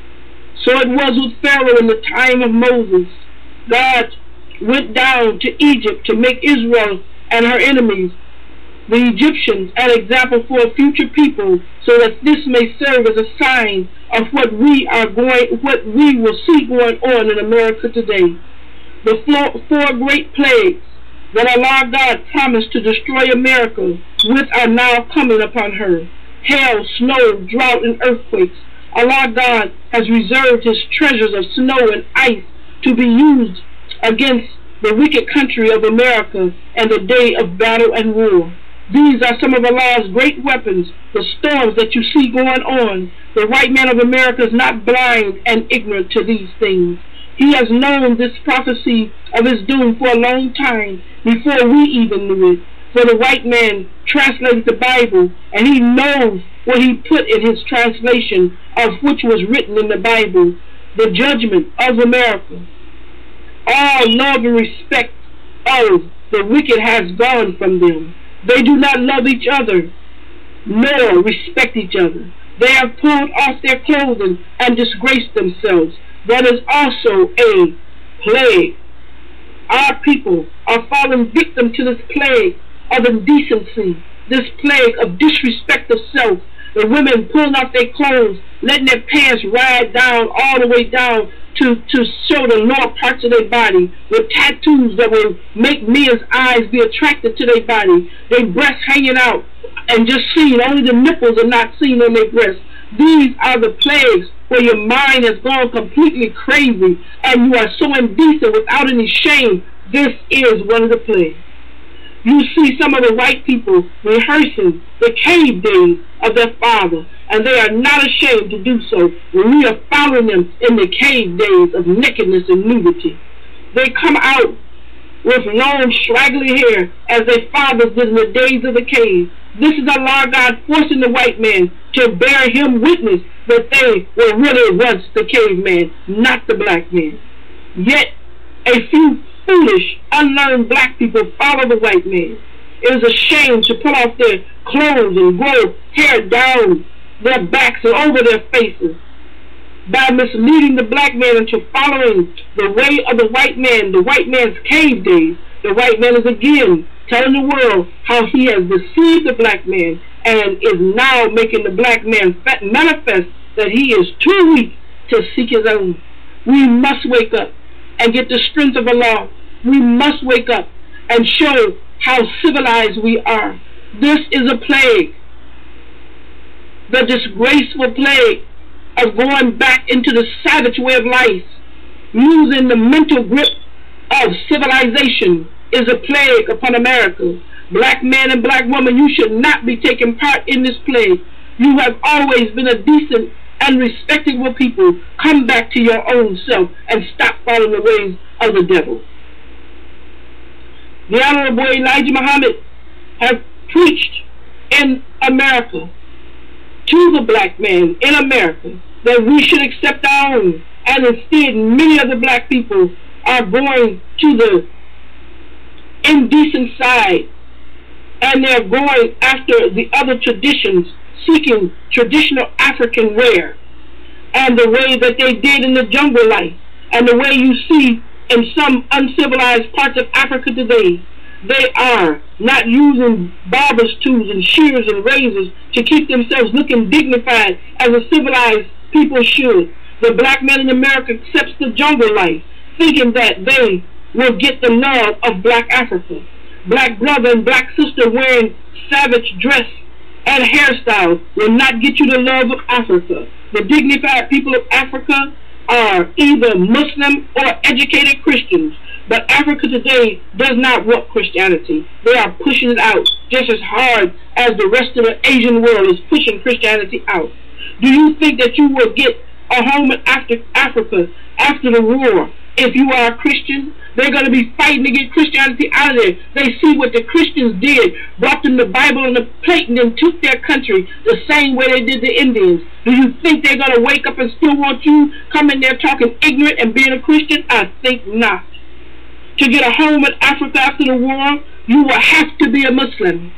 So it was with Pharaoh in the time of Moses. God went down to Egypt to make Israel and her enemies, the Egyptians, an example for a future people, so that this may serve as a sign of what we are going, what we will see going on in America today. The four, four great plagues that Allah God promised to destroy America with are now coming upon her: hail, snow, drought, and earthquakes. Allah God has reserved His treasures of snow and ice to be used against the wicked country of America and the day of battle and war. These are some of Allah's great weapons, the storms that you see going on. The white man of America is not blind and ignorant to these things. He has known this prophecy of his doom for a long time, before we even knew it. For the white man translated the Bible, and he knows what he put in his translation of which was written in the Bible, the judgment of America. All love and respect of the wicked has gone from them. They do not love each other, nor respect each other. They have pulled off their clothing and disgraced themselves. That is also a plague. Our people are falling victim to this plague of indecency, this plague of disrespect of self. The women pulling off their clothes, letting their pants ride down all the way down to, to show the lower parts of their body, with tattoos that will make men's eyes be attracted to their body, their breasts hanging out and just seen, only the nipples are not seen on their breasts. These are the plagues where your mind has gone completely crazy and you are so indecent without any shame. This is one of the plagues. You see some of the white people rehearsing the cave days of their father, and they are not ashamed to do so when we are following them in the cave days of nakedness and nudity. They come out with long straggly hair as their fathers did in the days of the cave. This is Allah God forcing the white man to bear him witness that they were really once the caveman, not the black man. Yet a few foolish, unlearned black people follow the white man. It is a shame to pull off their clothes and grow hair down their backs and over their faces. By misleading the black man into following the way of the white man, the white man's cave days, the white man is again telling the world how he has deceived the black man and is now making the black man manifest that he is too weak to seek his own. We must wake up and get the strength of Allah. We must wake up and show how civilized we are. This is a plague, the disgraceful plague of going back into the savage way of life, losing the mental grip of civilization, is a plague upon America. Black man and black woman, you should not be taking part in this plague. You have always been a decent and respectable people. Come back to your own self and stop following the ways of the devil. The Honorable Elijah Muhammad has preached in America to the black man in America that we should accept our own, and instead many of the black people are going to the indecent side and they're going after the other traditions, seeking traditional African wear, and the way that they did in the jungle life, and the way you see in some uncivilized parts of Africa today. They are not using barber's tools and shears and razors to keep themselves looking dignified as a civilized people should. The black man in America accepts the jungle life, thinking that they will get the love of black Africa. Black brother and black sister wearing savage dress and hairstyles will not get you the love of Africa. The dignified people of Africa are either Muslim or educated Christians. But Africa today does not want Christianity. They are pushing it out just as hard as the rest of the Asian world is pushing Christianity out. Do you think that you will get a home in Africa after the war if you are a Christian? They're going to be fighting to get Christianity out of there. They see what the Christians did, brought them the Bible on the plate and then took their country the same way they did the Indians. Do you think they're going to wake up and still want you coming there talking ignorant and being a Christian? I think not. To get a home in Africa after the war, you will have to be a Muslim.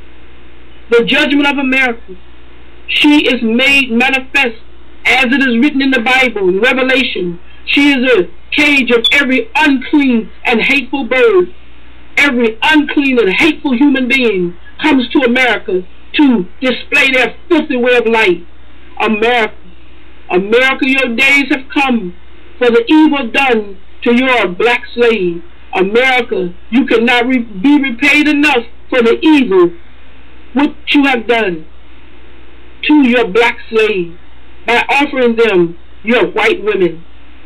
The judgment of America, she is made manifest as it is written in the Bible, in Revelation. She is a cage of every unclean and hateful bird. Every unclean and hateful human being comes to America to display their filthy way of life. America, America, your days have come for the evil done to your black slave. America, you cannot re be repaid enough for the evil which you have done to your black slave by offering them your white women.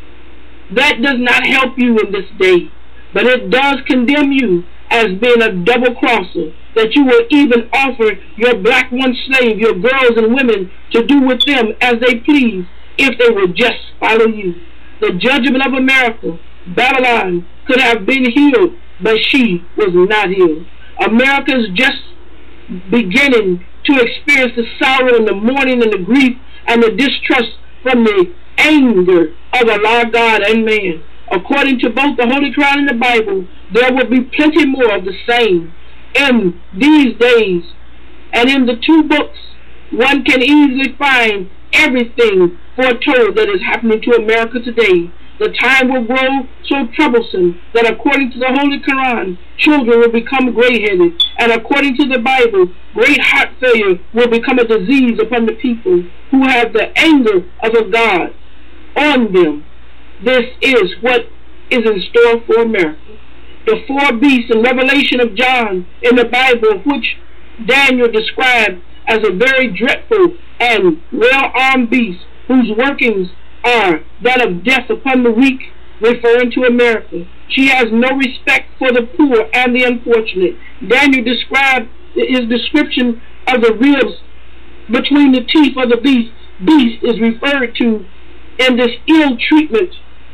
That does not help you in this day, but it does condemn you as being a double crosser, that you will even offer your black one slave, your girls and women, to do with them as they please if they will just follow you. The judgment of America, Babylon, could have been healed, but she was not healed. America is just beginning to experience the sorrow and the mourning and the grief and the distrust from the anger of Allah, God, and man. According to both the Holy Quran and the Bible, there will be plenty more of the same in these days. And in the two books, one can easily find everything foretold that is happening to America today. The time will grow so troublesome that according to the Holy Quran, children will become gray-headed, and according to the Bible, great heart failure will become a disease upon the people who have the anger of a God on them. This is what is in store for America. The four beasts in Revelation of John in the Bible, which Daniel described as a very dreadful and well-armed beast, whose workings are that of death upon the weak, referring to America. She has no respect for the poor and the unfortunate. Daniel described his description of the ribs between the teeth of the beast. Beast is referred to in this ill treatment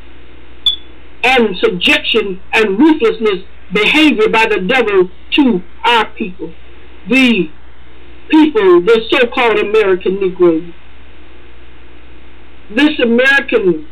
and subjection and ruthlessness behavior by the devil to our people. The people, the so-called American Negroes. This American,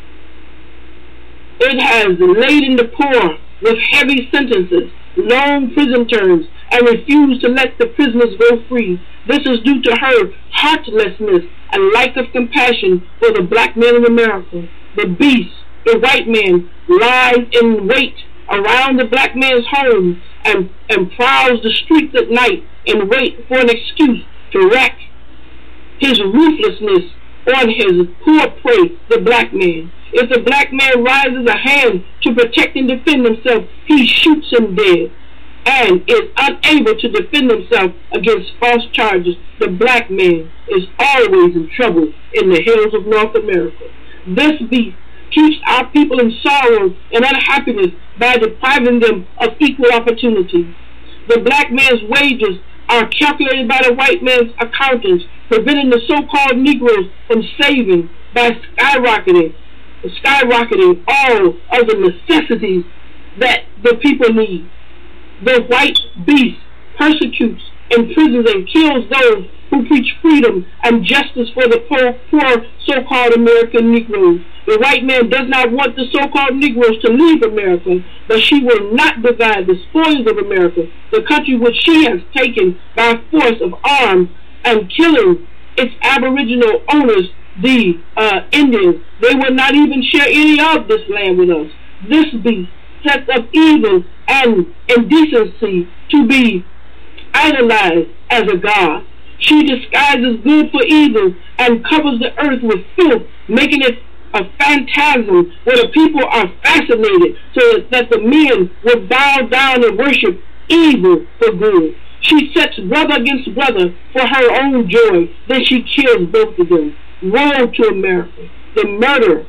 it has laden the poor with heavy sentences, long prison terms, and refused to let the prisoners go free. This is due to her heartlessness and lack of compassion for the black man in America. The beast, the white man, lies in wait around the black man's home and, and prowls the streets at night and wait for an excuse to wreak his ruthlessness on his poor prey, the black man. If the black man raises a hand to protect and defend himself, he shoots him dead and is unable to defend himself against false charges. The black man is always in trouble in the hills of North America. This beast keeps our people in sorrow and unhappiness by depriving them of equal opportunities. The black man's wages are calculated by the white man's accountants, preventing the so-called Negroes from saving by skyrocketing, skyrocketing all of the necessities that the people need. The white beast persecutes, imprisons, and kills those who who preach freedom and justice for the poor, poor so-called American Negroes. The white man does not want the so-called Negroes to leave America, but she will not divide the spoils of America, the country which she has taken by force of arms and killing its aboriginal owners, the uh, Indians. They will not even share any of this land with us. This beast sets up evil and indecency to be idolized as a god. She disguises good for evil and covers the earth with filth, making it a phantasm where the people are fascinated so that the men will bow down and worship evil for good. She sets brother against brother for her own joy, then she kills both of them. Woe to America, the murderer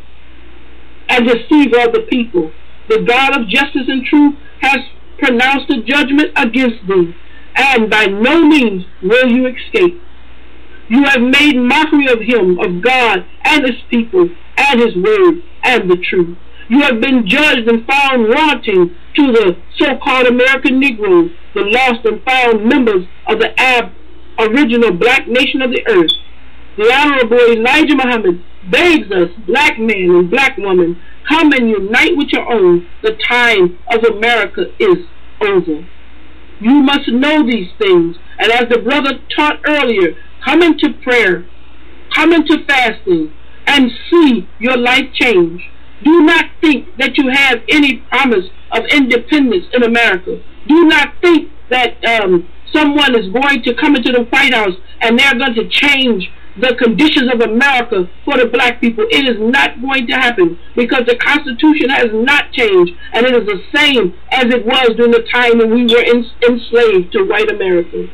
and deceiver of the people. The God of justice and truth has pronounced a judgment against thee, and by no means will you escape. You have made mockery of him, of God and his people, and his word, and the truth. You have been judged and found wanting to the so-called American Negroes, the lost and found members of the ab original black nation of the earth. The Honorable Elijah Muhammad begs us, black man and black woman, come and unite with your own. The time of America is over. You must know these things, and as the brother taught earlier, come into prayer, come into fasting, and see your life change. Do not think that you have any promise of independence in America. Do not think that um, someone is going to come into the White House and they're going to change the conditions of America for the black people. It is not going to happen because the Constitution has not changed, and it is the same as it was during the time when we were enslaved to white America.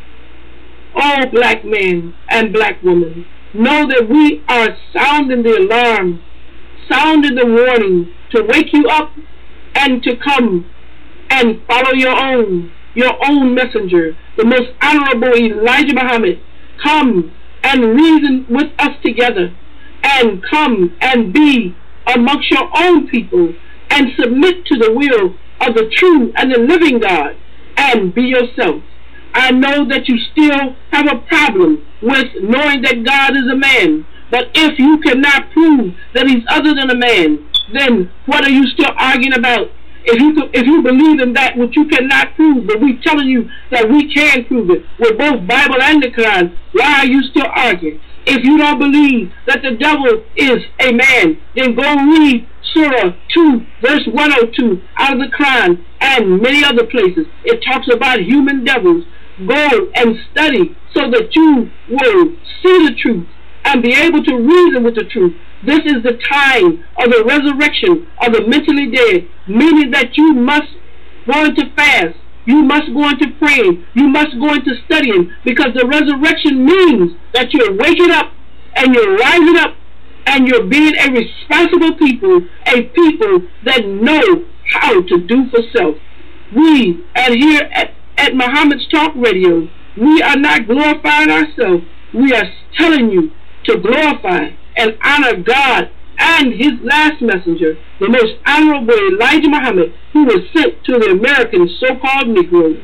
All black men and black women, know that we are sounding the alarm, sounding the warning to wake you up and to come and follow your own, your own messenger, the most honorable Elijah Muhammad. Come and reason with us together, and come and be amongst your own people, and submit to the will of the true and the living God, and be yourself. I know that you still have a problem with knowing that God is a man, but if you cannot prove that he's other than a man, then what are you still arguing about? If you if you believe in that which you cannot prove, but we're telling you that we can prove it with both Bible and the Quran, why are you still arguing? If you don't believe that the devil is a man, then go read Surah two, verse one oh two out of the Quran and many other places. It talks about human devils. Go and study so that you will see the truth and be able to reason with the truth. This is the time of the resurrection of the mentally dead, meaning that you must go into fast, you must go into praying, you must go into studying, because the resurrection means that you're waking up and you're rising up and you're being a responsible people, a people that know how to do for self. We, and here at, at Muhammad's Talk Radio, we are not glorifying ourselves. We are telling you to glorify and honor God and his last messenger, the most honorable Elijah Muhammad, who was sent to the American so-called Negroes.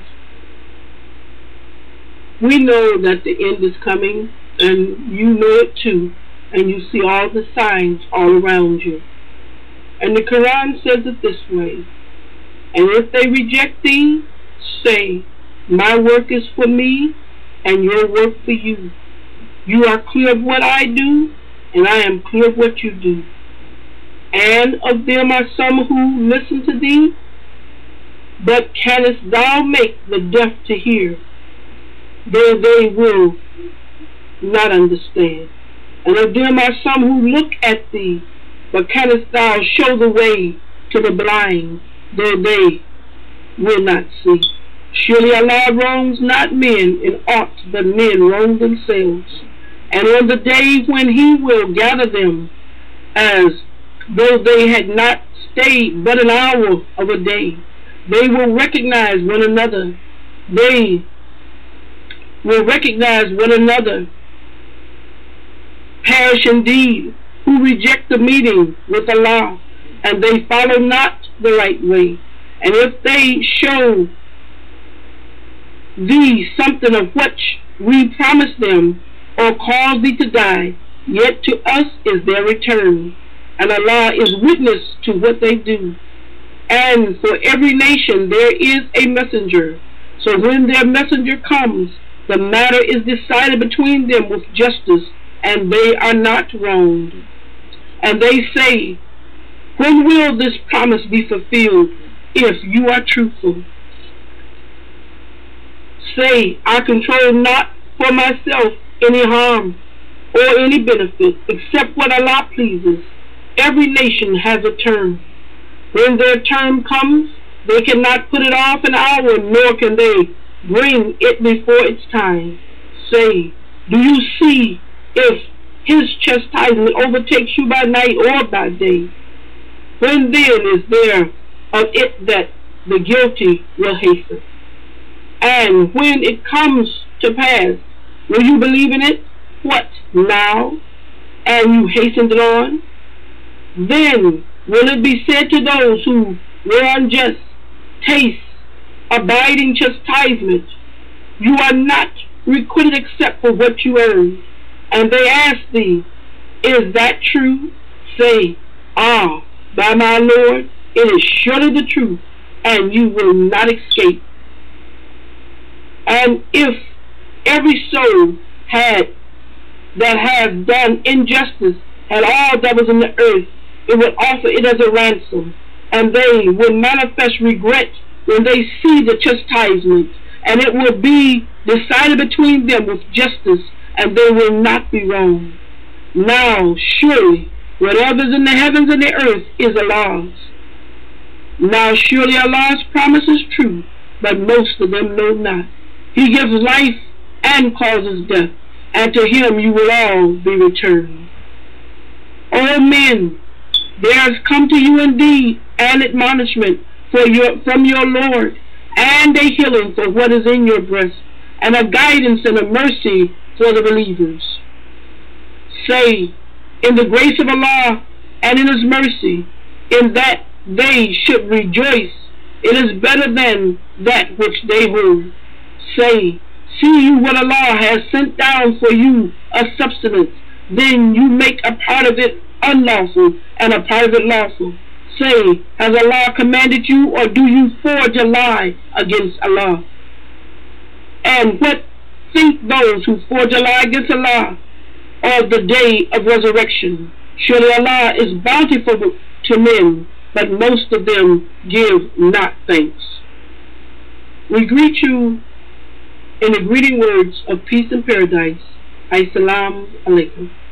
We know that the end is coming, and you know it too, and you see all the signs all around you. And the Quran says it this way, and if they reject thee, say, my work is for me, and your work for you. You are clear of what I do, and I am clear of what you do. And of them are some who listen to thee, but canst thou make the deaf to hear, though they will not understand? And of them are some who look at thee, but canst thou show the way to the blind, though they will not see? Surely Allah wrongs not men in aught, but men wrong themselves. And on the day when he will gather them, as though they had not stayed but an hour of a day, they will recognize one another. They will recognize one another. Perish indeed, who reject the meeting with Allah, and they follow not the right way. And if they show thee something of which we promised them, or cause thee to die, yet to us is their return, and Allah is witness to what they do. And for every nation there is a messenger, so when their messenger comes, the matter is decided between them with justice, and they are not wronged. And they say, when will this promise be fulfilled, if you are truthful? Say, I control not for myself any harm or any benefit, except what Allah pleases. Every nation has a term. When their term comes, they cannot put it off an hour, nor can they bring it before its time. Say, do you see if his chastisement overtakes you by night or by day? When then is there of it that the guilty will hasten? And when it comes to pass, will you believe in it? What, now? And you hastened it on? Then will it be said to those who were unjust, taste abiding chastisement. You are not requited except for what you earn. And they ask thee, is that true? Say, ah, by my Lord, it is surely the truth, and you will not escape. And if every soul had that has done injustice had all that was in the earth, it would offer it as a ransom, and they would manifest regret when they see the chastisement, and it will be decided between them with justice, and they will not be wrong. Now surely whatever is in the heavens and the earth is Allah's. Now surely Allah's promise is true, but most of them know not. He gives life and causes death, and to him you will all be returned. O men, there has come to you indeed an admonishment for your, from your Lord, and a healing for what is in your breast, and a guidance and a mercy for the believers. Say, in the grace of Allah and in his mercy, in that they should rejoice, it is better than that which they hold. Say, see you what Allah has sent down for you a substance, then you make a part of it unlawful and a part of it lawful. Say, has Allah commanded you, or do you forge a lie against Allah? And what think those who forge a lie against Allah of the day of resurrection? Surely Allah is bountiful to men, but most of them give not thanks. We greet you in the greeting words of peace and paradise. Assalamu alaikum.